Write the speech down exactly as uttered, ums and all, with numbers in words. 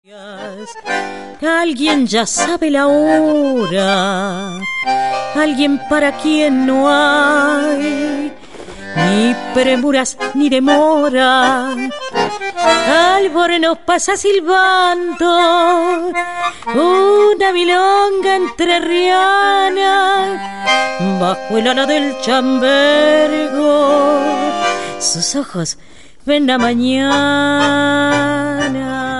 Alguien ya sabe la hora, alguien para quien no hay ni premuras ni demora. Albornoz pasa silbando una milonga entrerriana bajo el ala del chambergo. Sus ojos ven la mañana.